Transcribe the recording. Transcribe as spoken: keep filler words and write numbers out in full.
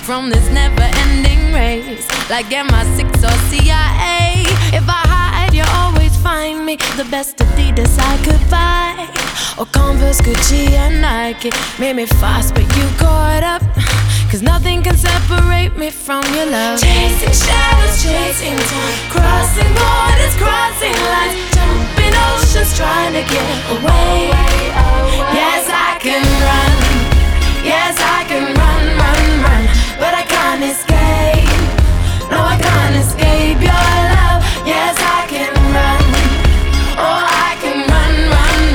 from this never-ending race, like M I six or C I A. If I hide, you always find me. The best Adidas I could buy, or Converse, Gucci and Nike. Made me fast, but you caught up, cause nothing can separate me from your love. Chasing shadows, chasing time, crossing borders, crossing lines, jumping oceans, trying to get away.